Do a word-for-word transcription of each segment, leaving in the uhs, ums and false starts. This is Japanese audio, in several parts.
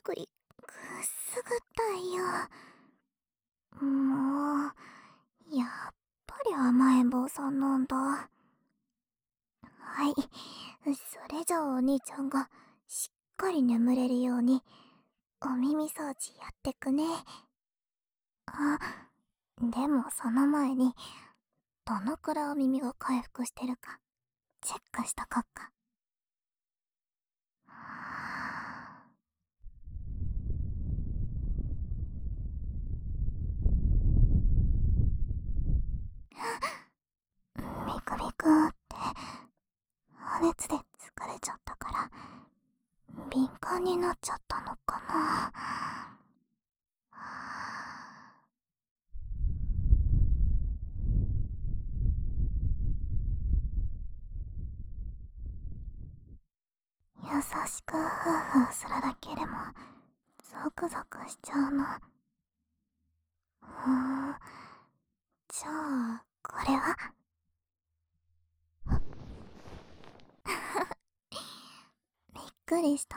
ぐりくすぐったいよ。もうやっぱり甘えん坊さんなんだ。はい、それじゃあお兄ちゃんがしっかり眠れるようにお耳掃除やってくね。あ、でもその前にどのくらいお耳が回復してるかチェックしとこっか。ビクビクって破熱で疲れちゃったから敏感になっちゃったのかな。優しくフーフーするだけでもゾクゾクしちゃうの。ふーん、じゃあこれはびっくりした？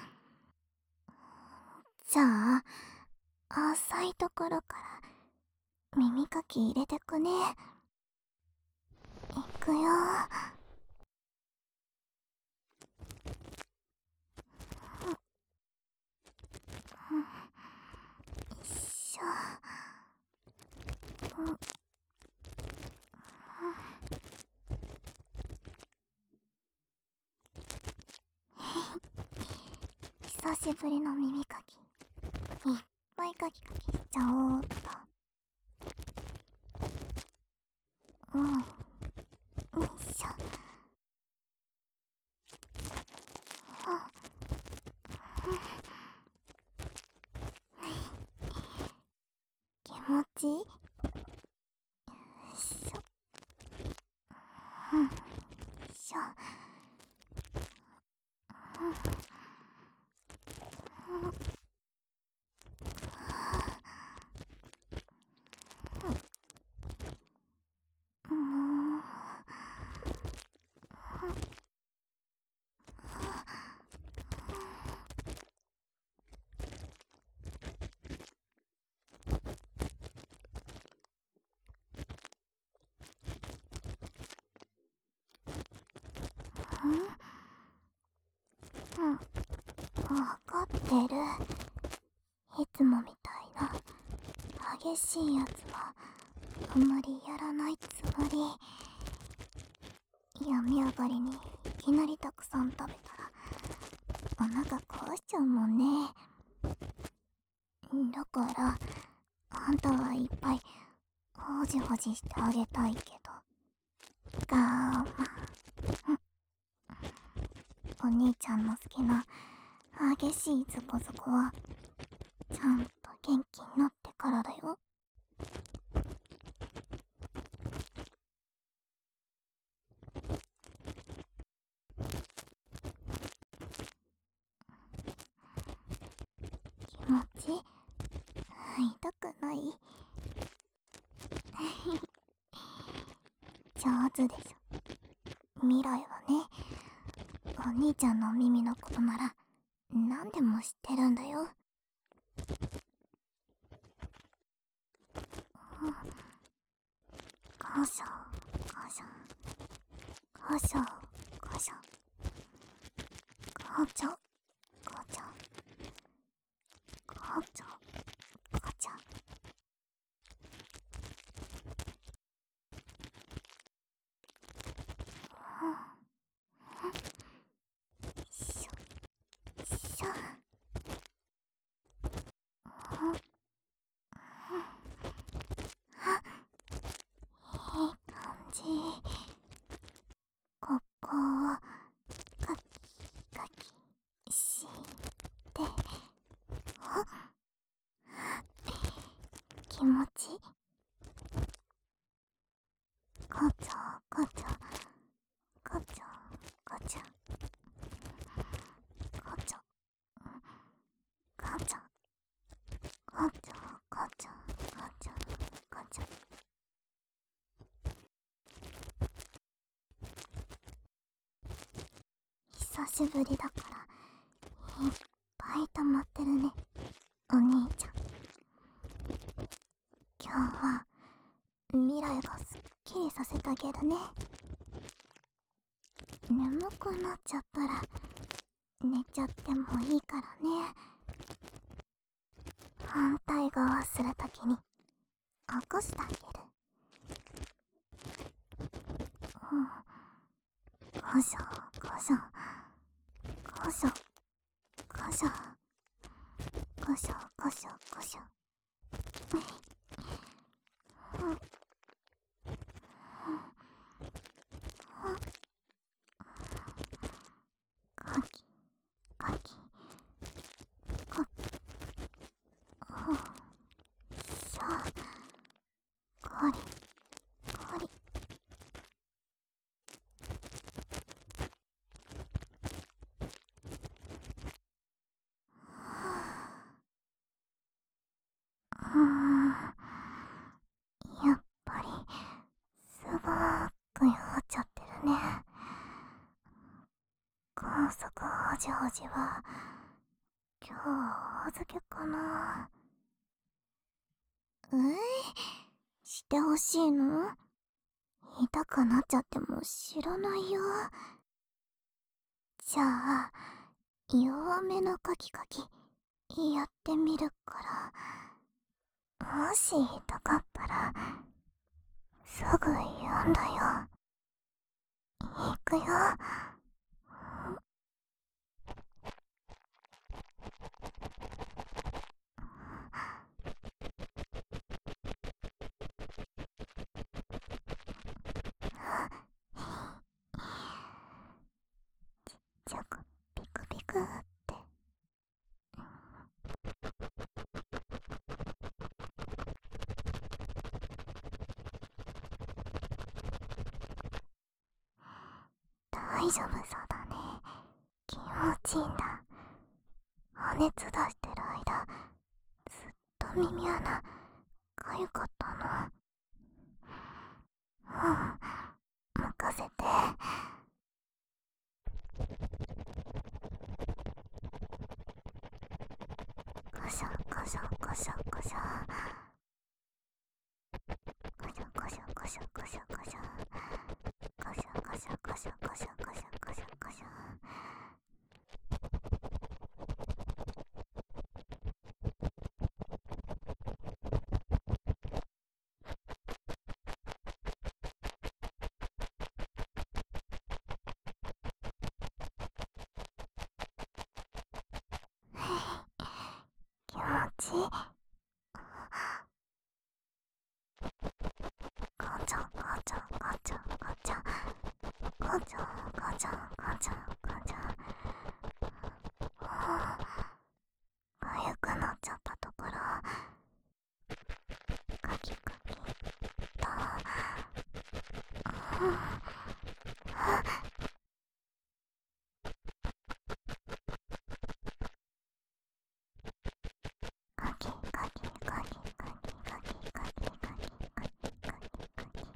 じゃあ浅いところから耳かき入れてくね。いくよ。よいしょ。久しぶりの耳かき、いっぱいかきかきしちゃおうっと。うん、よいしょ。気持ちいい？よいしょ。うん、よいしょ。うん、うん、わかってる。いつもみたいな激しいやつはあんまりやらないつもり。病み上がりにいきなりたくさん食べたらお腹壊しちゃうもんね。だからあんたはいっぱいほじほじしてあげたいけど我慢。お兄ちゃんの好きな激しいズコズコはちゃんと元気になってからだよ。気持ち痛くない？上手でしょ。未来はね、お兄ちゃんのお耳のことなら何でも知ってるんだよ。こしょこしょこしょこしょこちょこちょこちょこちょ。よいしょよいしょ。いい感じ。ここをカキカキして気持ちいい？こちょこちょこちょこちょこちょこちょこちょこちょこちょこちょ。久しぶりだからいっぱい溜まってるね、お兄ちゃん。今日は未来がすっきりさせてあげるね。眠くなっちゃったら寝ちゃってもいいからね。反対側するときに起こしてあげる。うん。こしょこしょこしょこしょこしょこしょこしょ。うん。かきかきかき。うん。しょこりこり。うーん、やっぱりすごーく酔っちゃってるね。高速ほじほじは今日はお預けかな。えー、してほしいの？痛くなっちゃっても知らないよ。じゃあ弱めのカキカキやってみるから、もし痛かったらすぐ言うんだよ。いくよ。ちょこピクピクって。大丈夫そうだね。気持ちいいんだ。お熱出してる間ずっと耳穴かゆかったの。うん、任せて。こしょこしょこしょこしょこしょこしょこしょこしょこしょこしょこしょこしょこしょこしょこしょこしょ。気持ちいい。ガチャガチャガチャガチャガチャガチャガチャガチャ。かゆくなっちゃったところカキカキと。うん。カキカキカキカキカキカキカキカキカキカキ。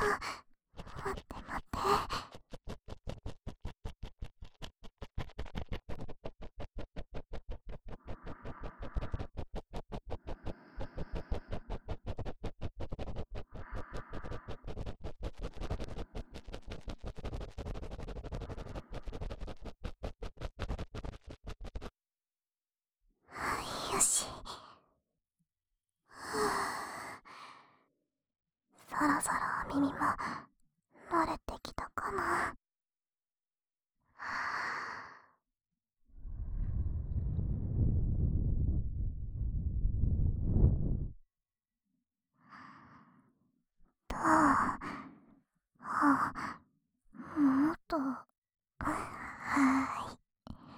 待って待って。よし。そろそろお耳も慣れてきたかな。どう？あ、もっと、はーい。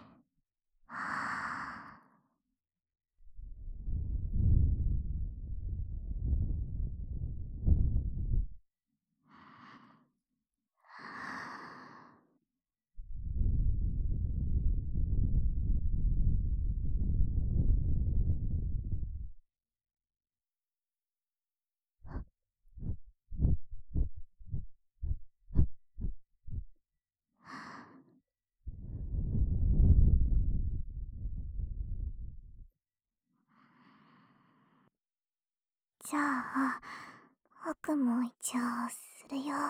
じゃあ、僕も一応するよ。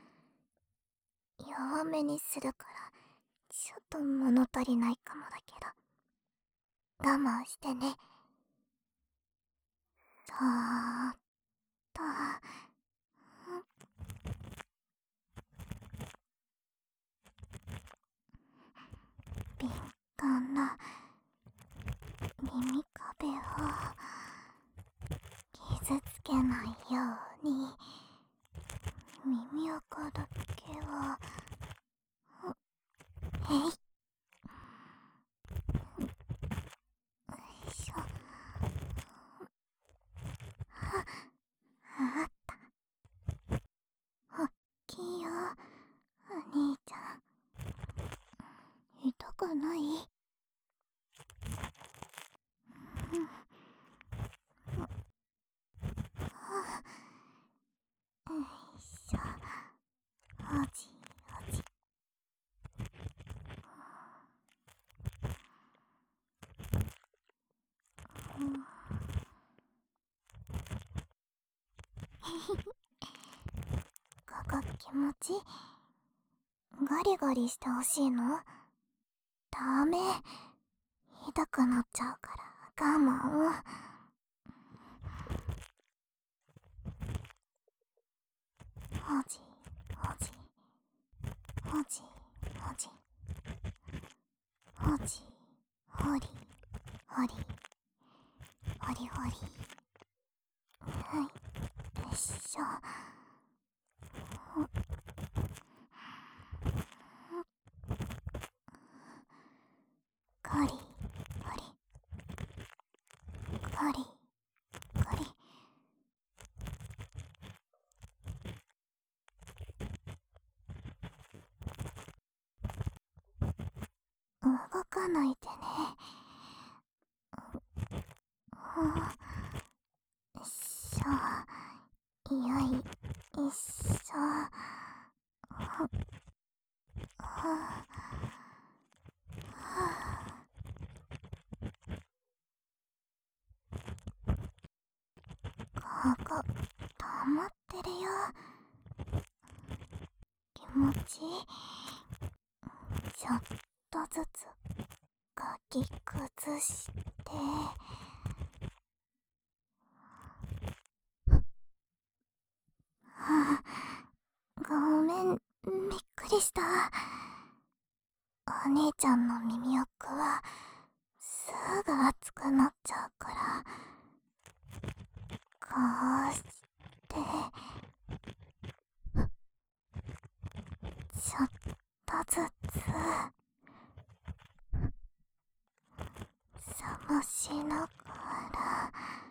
弱めにするから、ちょっと物足りないかもだけど。我慢してね。そーっと。敏感な耳壁を傷つけないように耳垢だけはえいよいしょ。あったおっきいよお兄ちゃん。痛くない？よいしょ。おじおじ。ここ気持ちガリガリしてほしいの？ダメ。痛くなっちゃうから我慢。おじおじおじおじおじほりほりほりほり。はい、よいしょ。ガリガリガリガリ。動かないでね。よいしょ。よいしょ。はあここ溜まってるよ。気持ちいい？ちょっとずつかき崩して。はあ、ごめん、びっくりした。お兄ちゃんの耳奥はすぐ熱くなっちゃうから、こうしてちょっとずつ冷ましながら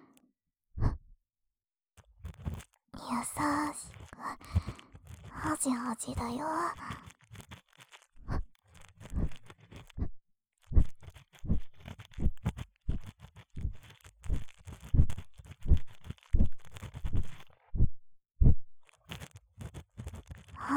優しくはじはじだよ。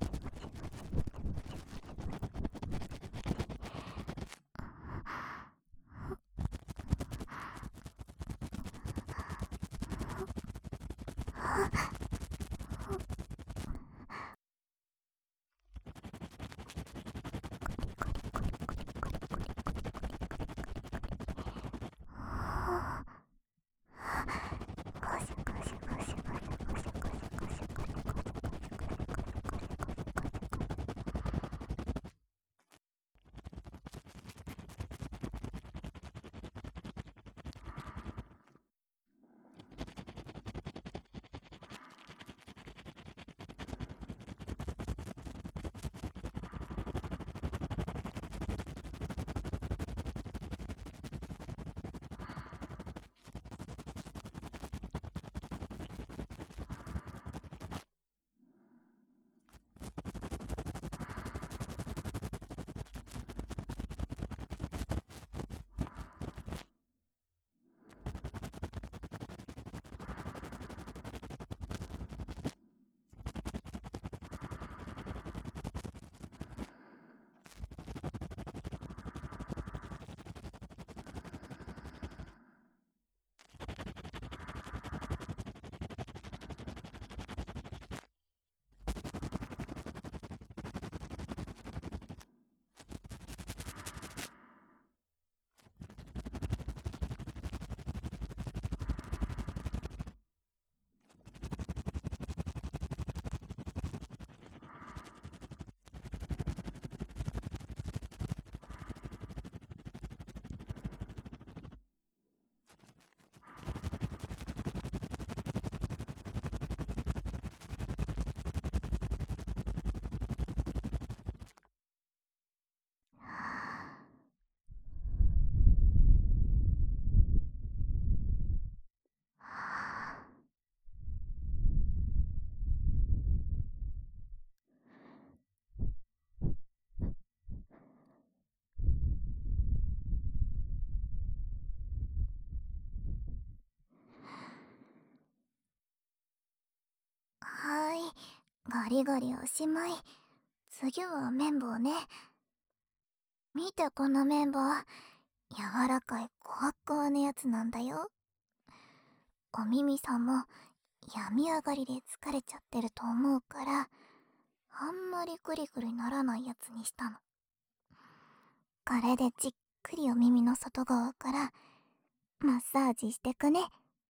はーい、ガリガリおしまい。次は綿棒ね。見てこの綿棒。柔らかいゴワッゴワのやつなんだよ。お耳さんも病み上がりで疲れちゃってると思うから、あんまりグリグリならないやつにしたの。これでじっくりお耳の外側からマッサージしてくね。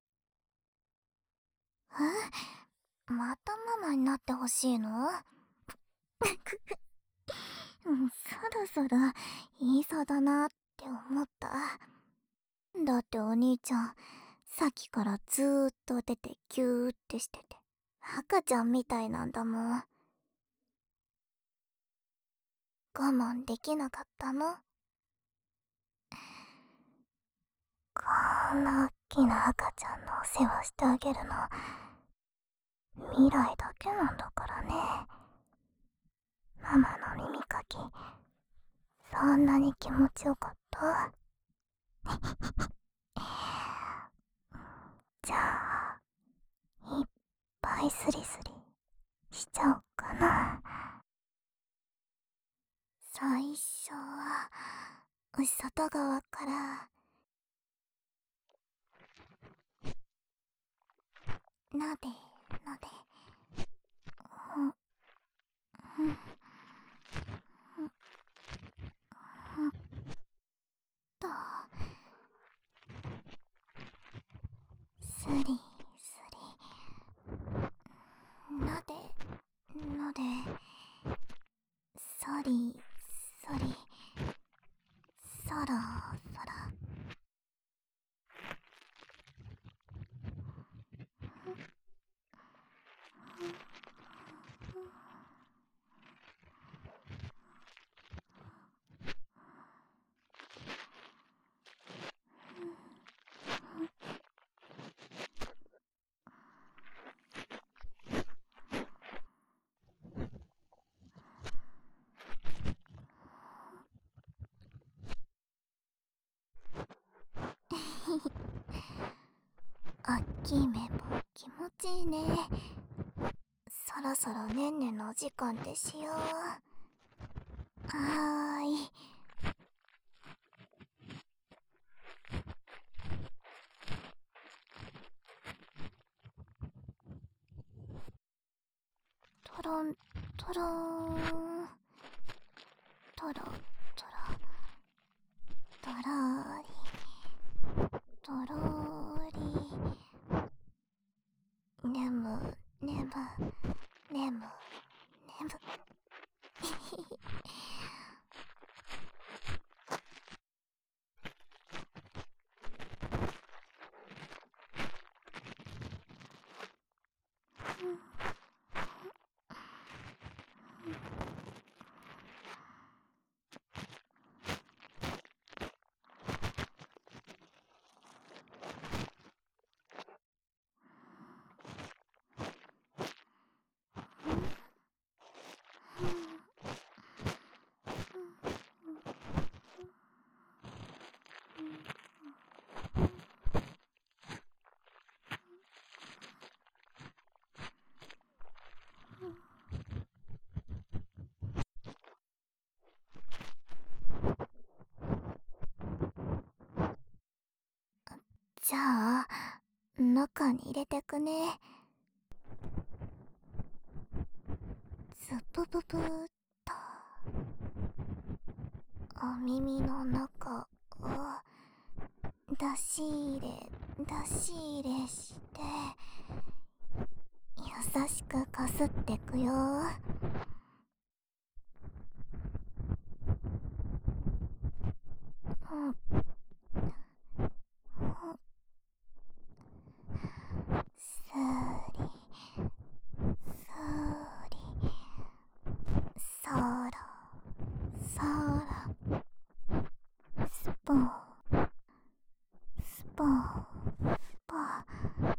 え？またママになってほしいの？うん、そうろそろ言いそうだなって思った。だってお兄ちゃん、さっきからずーっと出てキューってしてて、赤ちゃんみたいなんだもん。我慢できなかったの？こんな大きな赤ちゃんのお世話してあげるの、未来だけなんだからね。ママの耳かき、そんなに気持ちよかった？じゃあ、いっぱいスリスリしちゃおうかな。最初は、外側から、なでなで、うん、うん、うん、うんと、スリスリ、なでなで、そりそり、そろそろ。おっきい目も気持ちいいね。そろそろねんねのお時間でしよう。はーい。トロントローン、トロトロトローリトローリ、ねむねむねむねむ。じゃあ、中に入れてくね。ズブブブーっと、お耳の中を出し入れ出し入れして、優しくこすってくよ。うん、うん、すーりすーり、そろそろ、スポンスポンスポン、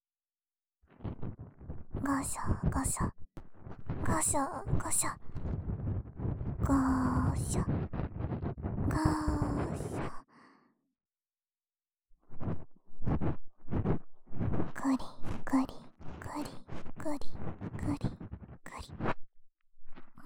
ゴシャゴシャゴシャゴシャゴシャゴシャ、グリグリグリグリグリグリ、うん。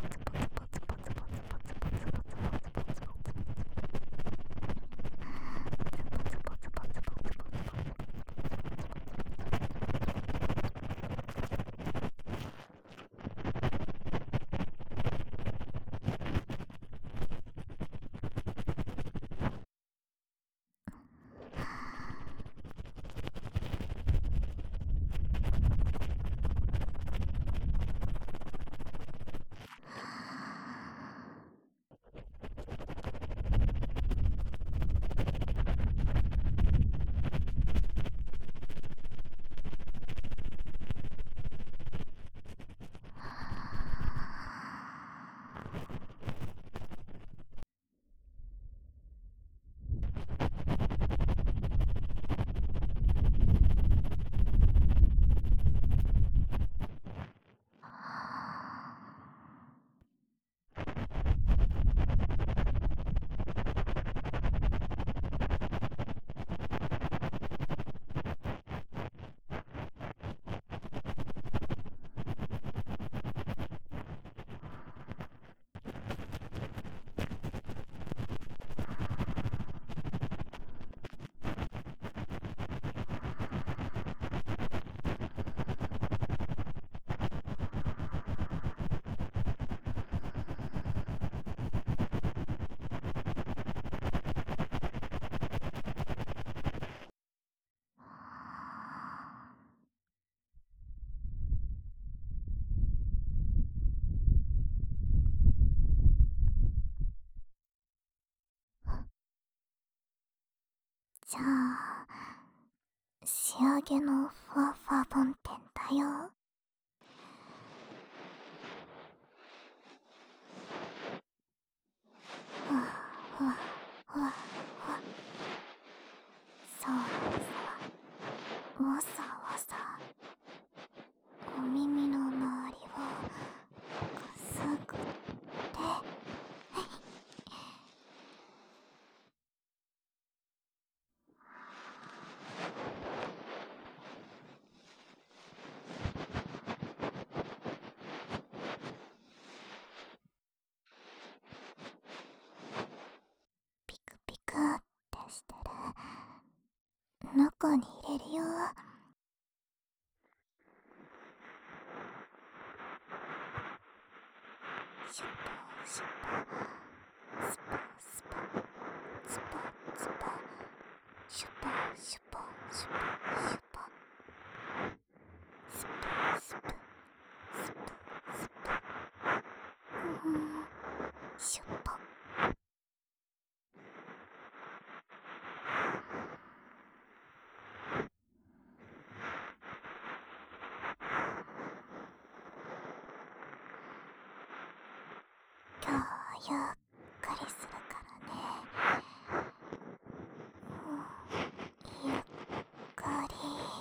じゃあ仕上げのふわふわ梵天だよ。ふわふわふわふわ、さわさわわさわさ、お耳の周りをくすぐってピクピクってしてる。中に入れるよ。シュポシュポ、スポスポ、スポスポ、シュポシュポシュポシュポ、スプスプスプスプ、うーん、シュポ。今日はゆっくりするからね。うん、ゆっくり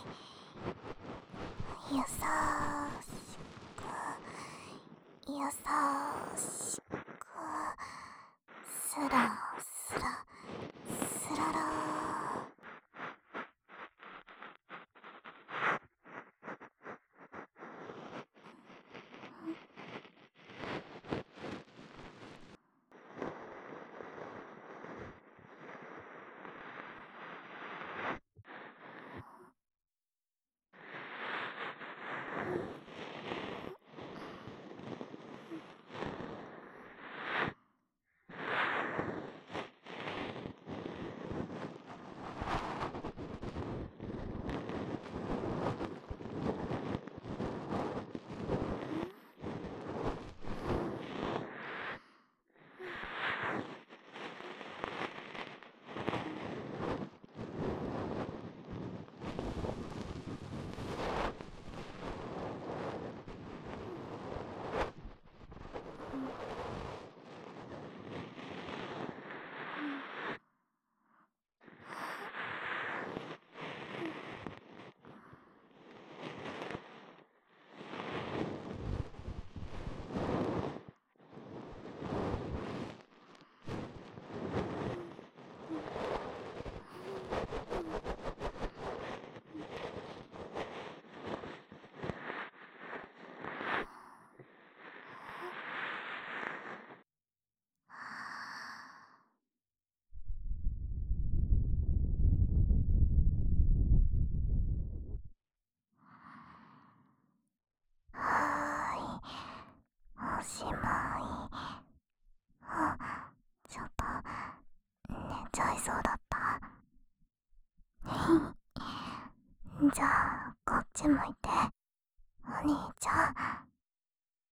優しく優しく、スラスラスララはーい、おしまい。あ、ちょっと寝ちゃいそうだった。じゃあこっち向いて、お兄ちゃん。